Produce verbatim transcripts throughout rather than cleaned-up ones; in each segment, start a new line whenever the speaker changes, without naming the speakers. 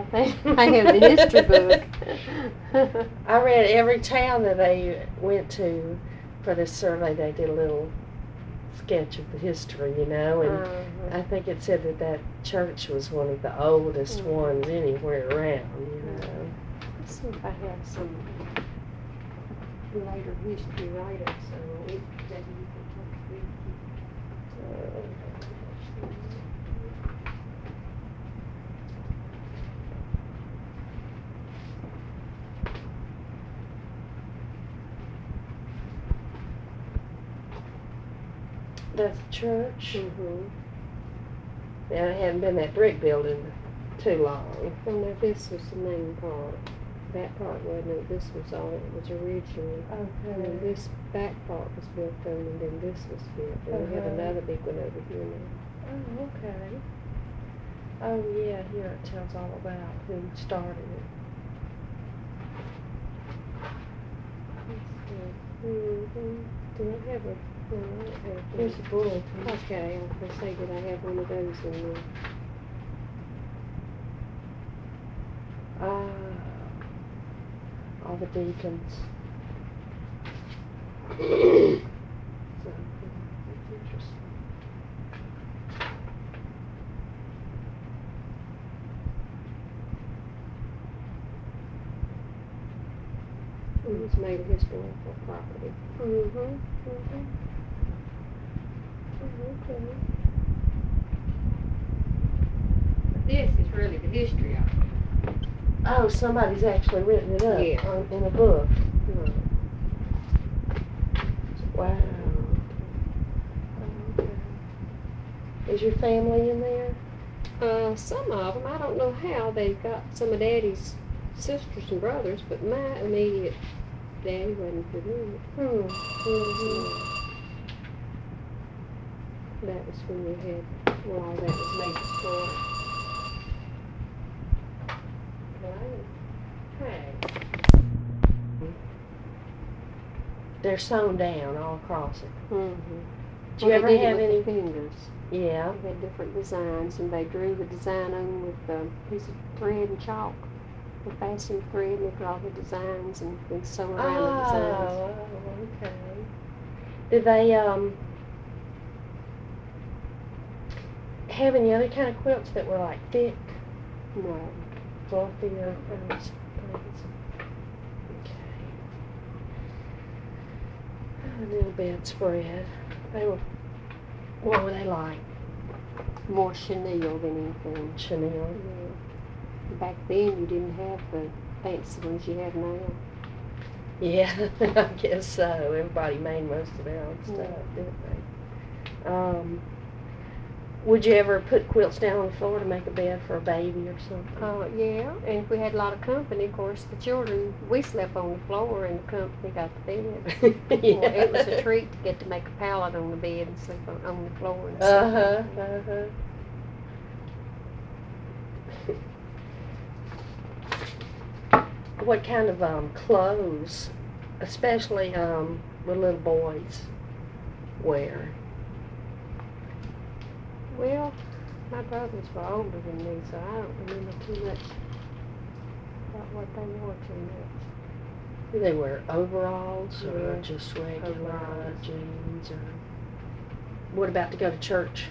They, they have the history book.
I read every town that they went to for this survey. They did a little sketch of the history, you know, and
uh-huh.
I think it said that that church was one of the oldest
mm-hmm.
ones anywhere around, you know.
Let's see if I have some later history write-ups, so it, that you can take with you. Uh,
That's the church.
Mm-hmm.
Yeah, it hadn't been that brick building too long.
Well, no, this was the main part. That part wasn't it. This was all it was originally.
Okay.
And then this back part was built on, and then this was built. And uh-huh. we have another big one over here now.
Oh, okay. Oh, yeah, here it tells all about who started it.
Mm-hmm. Do I have a... No, I don't have
Here's a bulletin.
Okay, I was going to say, did I have one of those in there?
Ah, all the deacons. So, that's interesting.
It was made a historical property.
Mm-hmm. Mm-hmm.
Okay. This is really the history of it.
Oh, somebody's actually written it up
yeah.
on, in a book.
Right.
Wow. Okay. Is your family in there?
Uh, some of them. I don't know how they got some of Daddy's sisters and brothers, but my immediate Daddy wasn't for them.
Hmm. Mm-hmm.
That was when we had, well, all that was made to start.
Hey. They're sewn down all across it.
Mm-hmm.
Do you
well,
ever
they
have
did it
any
with fingers?
Yeah.
They had different designs, and they drew the design on with a piece of thread and chalk. They fastened the thread and they draw the designs and then sew around
oh,
the designs.
Oh, okay. Did they um have any other kind of quilts that were like thick?
No.
Fluffy or things? Okay. A little bedspread. They were, what were they like?
More chenille than anything.
Chenille?
Yeah. Back then you didn't have the fancy ones you have now.
Yeah, I guess so. Everybody made most of their own stuff,
yeah.
didn't they? Um, would you ever put quilts down on the floor to make a bed for a baby or something?
Uh, yeah, and if we had a lot of company, of course, the children, we slept on the floor and the company got the bed.
Yeah.
Well, it was a treat to get to make a pallet on the bed and sleep on, on the floor. And
uh-huh, uh-huh. What kind of um, clothes, especially um, what little boys wear?
Well, my brothers were older than me, so I don't remember too much about what they wore too much.
Do they wear overalls or
yeah.
just regular
overalls.
jeans? Or what about to go to church?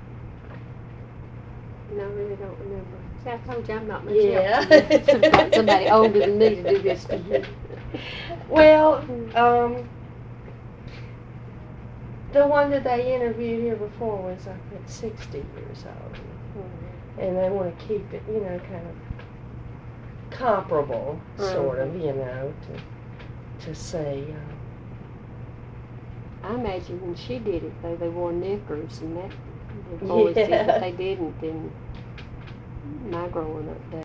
No, I really don't remember. See, I told you I'm not much
Yeah.
help to you. Got somebody older than me to do this to you.
Well, um, the one that they interviewed here before was, I think, sixty years old.
Mm-hmm.
And they want to keep it, you know, kind of comparable,
Mm-hmm.
sort of, you know, to to say. Uh,
I imagine when she did it, though, they wore knickers, and that the boys
Yeah.
did, but they didn't in my growing up days.